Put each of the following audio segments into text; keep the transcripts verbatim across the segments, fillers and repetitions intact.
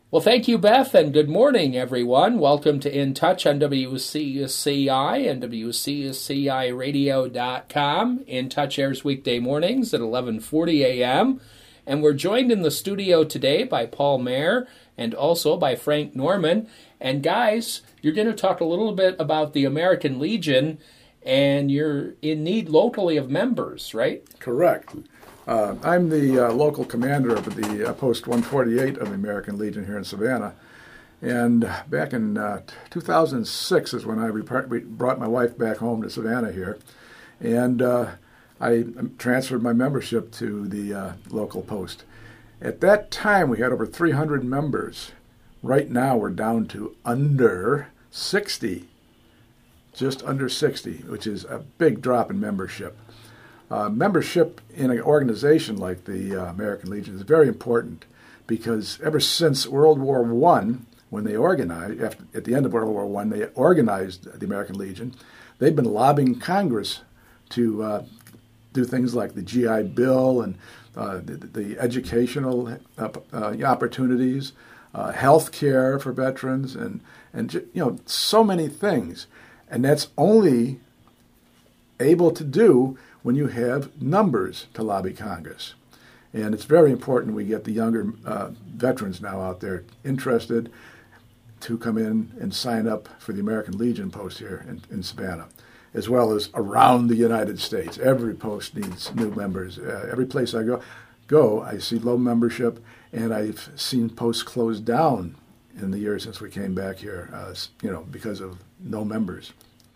Well, thank you, Beth, and good morning, everyone. Welcome to In Touch on W C C I and W C C I radio dot com. In Touch airs weekday mornings at eleven forty a.m., and we're joined in the studio today by Paul Mayer and also by Frank Norman. And guys, you're going to talk a little bit about the American Legion, and you're in need locally of members, right? Correct. Uh, I'm the uh, local commander of the uh, Post one forty-eight of the American Legion here in Savannah. And back in uh, two thousand six is when I repart- brought my wife back home to Savannah here. And uh, I transferred my membership to the uh, local post. At that time, we had over three hundred members. Right now, we're down to under sixty, just under sixty, which is a big drop in membership. Uh, membership in an organization like the uh, American Legion is very important because ever since World War One, when they organized, after, at the end of World War One, they organized the American Legion. They've been lobbying Congress to uh, do things like the G I Bill and uh, the, the educational uh, uh, opportunities, uh, health care for veterans, and and you know so many things, and that's only able to do when you have numbers to lobby Congress. And it's very important we get the younger uh, veterans now out there interested to come in and sign up for the American Legion post here in, in Savannah, as well as around the United States. Every post needs new members. Uh, every place I go, go, I see low membership, and I've seen posts closed down in the years since we came back here, uh, you know, because of no members.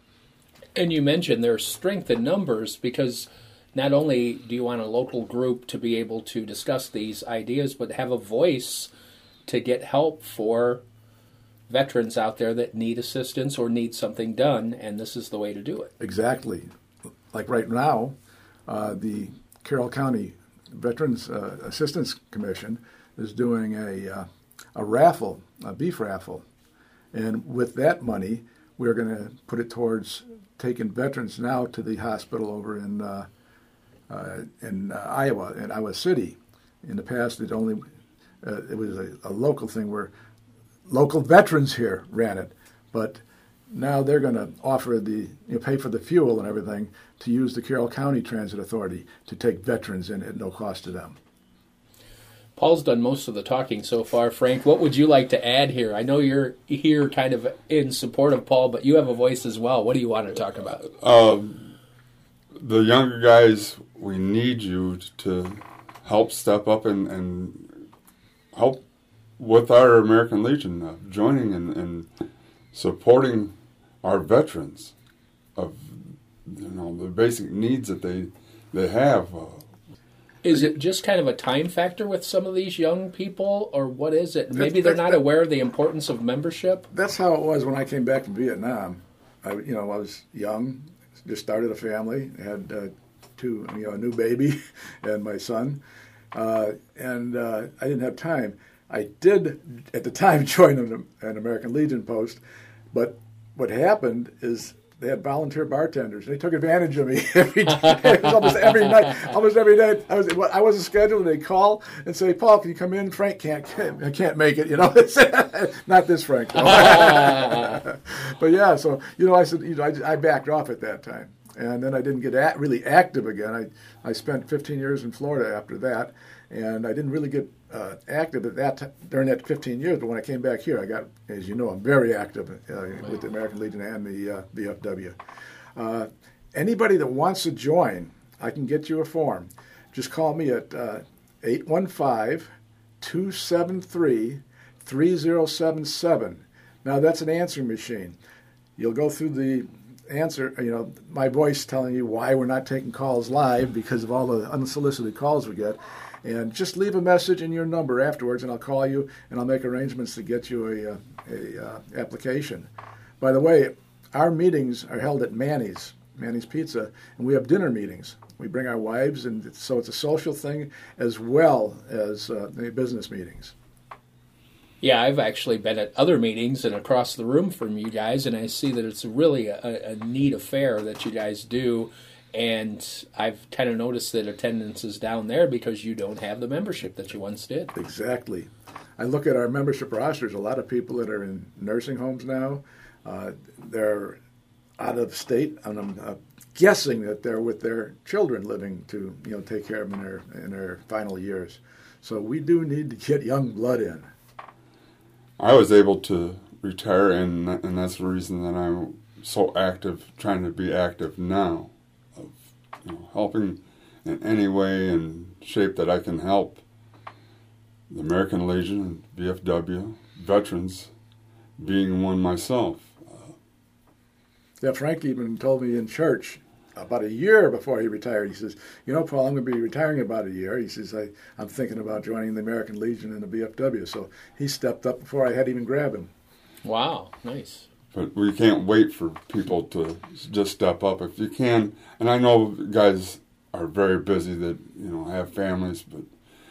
And you mentioned there's strength in numbers because not only do you want a local group to be able to discuss these ideas, but have a voice to get help for veterans out there that need assistance or need something done, and this is the way to do it. Exactly. Like right now, uh, the Carroll County Veterans uh, Assistance Commission is doing a, uh, a raffle, a beef raffle, and with that money, we're going to put it towards taking veterans now to the hospital over in uh, uh, in uh, Iowa, in Iowa City. In the past, it only uh, it was a, a local thing where local veterans here ran it, but now they're going to offer the you know, pay for the fuel and everything to use the Carroll County Transit Authority to take veterans in at no cost to them. Paul's done most of the talking so far. Frank, what would you like to add here? I know you're here kind of in support of Paul, but you have a voice as well. What do you want to talk about? Um, the younger guys, we need you to help step up and, and help with our American Legion, uh, joining and, and supporting our veterans of you know the basic needs that they they have. Uh, Is it just kind of a time factor with some of these young people, or what is it? Maybe they're not aware of the importance of membership? That's how it was when I came back from Vietnam. I, you know, I was young, just started a family, had uh, two, you know, a new baby and my son, uh, and uh, I didn't have time. I did, at the time, join an, an American Legion post, but what happened is they had volunteer bartenders. They took advantage of me every day, almost every night. Almost every day, I was I wasn't scheduled. They call and say, "Paul, can you come in?" Frank can't. I can't make it. You know, not this Frank. But yeah, so you know, I said, you know, I, I backed off at that time, and then I didn't get at, really active again. I I spent fifteen years in Florida after that, and I didn't really get uh, active at that t- during that fifteen years. But when I came back here, I got, as you know, I'm very active uh, with the American Legion and the uh, V F W. Uh, anybody that wants to join, I can get you a form. Just call me at uh, eight one five, two seven three, three zero seven seven. Now, that's an answering machine. You'll go through the answer, you know, my voice telling you why we're not taking calls live because of all the unsolicited calls we get. And just leave a message and your number afterwards, and I'll call you, and I'll make arrangements to get you a, a, a uh, application. By the way, our meetings are held at Manny's, Manny's Pizza, and we have dinner meetings. We bring our wives, and so it's a social thing as well as uh, the business meetings. Yeah, I've actually been at other meetings and across the room from you guys, and I see that it's really a, a neat affair that you guys do. And I've kind of noticed that attendance is down there because you don't have the membership that you once did. Exactly. I look at our membership rosters, a lot of people that are in nursing homes now, uh, they're out of state, and I'm uh, guessing that they're with their children living to, you know, take care of them in their, in their final years. So we do need to get young blood in. I was able to retire, and and that's the reason that I'm so active, trying to be active now, of, you know, helping in any way and shape that I can help the American Legion and V F W, veterans, being one myself. Yeah, Frank even told me in church about a year before he retired, he says, you know, Paul, I'm going to be retiring in about a year. He says, I, I'm thinking about joining the American Legion and the V F W. So he stepped up before I had even grabbed him. Wow, nice. But we can't wait for people to just step up if you can. And I know guys are very busy that, you know, have families, but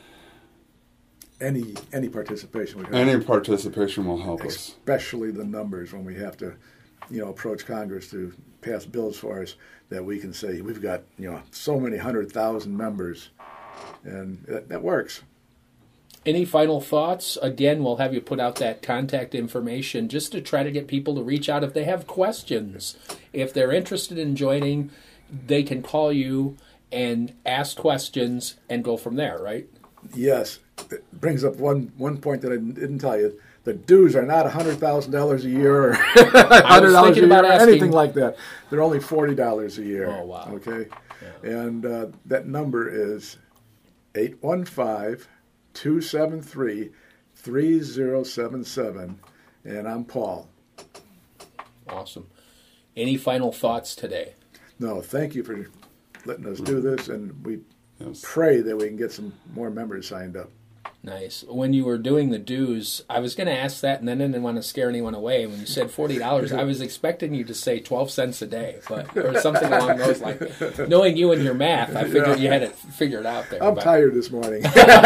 Any any participation would help. any participation will help us. Especially the numbers when we have to, you know, approach Congress to pass bills for us that we can say we've got, you know, so many hundred thousand members, and that, that works. Any final thoughts? Again, we'll have you put out that contact information just to try to get people to reach out if they have questions. If they're interested in joining, they can call you and ask questions and go from there, right? Yes. It brings up one, one point that I didn't tell you. The dues are not one hundred thousand dollars a year or one hundred dollars a year or asking... anything like that. They're only forty dollars a year. Oh, wow. Okay? Yeah. And uh, that number is eight one five, two seven three, three zero seven seven, and I'm Paul. Awesome. Any final thoughts today? No, thank you for letting us do this, and we Yes. pray that we can get some more members signed up. Nice. When you were doing the dues, I was going to ask that, and then I didn't want to scare anyone away. When you said forty dollars, I was expecting you to say twelve cents a day, but or something along those lines. Knowing you and your math, I figured you had it figured out there. I'm but. tired this morning.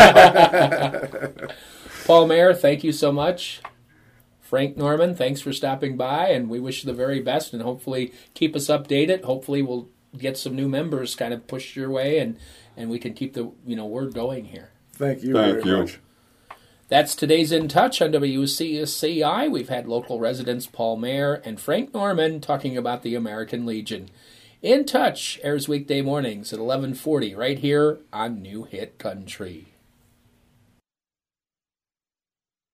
Paul Mayer, thank you so much. Frank Norman, thanks for stopping by, and we wish you the very best, and hopefully keep us updated. Hopefully we'll get some new members kind of pushed your way, and, and we can keep the you know word going here. Thank you Thank very you. much. That's today's In Touch on W C C I. We've had local residents Paul Mayer and Frank Norman talking about the American Legion. In Touch airs weekday mornings at eleven forty right here on New Hit Country.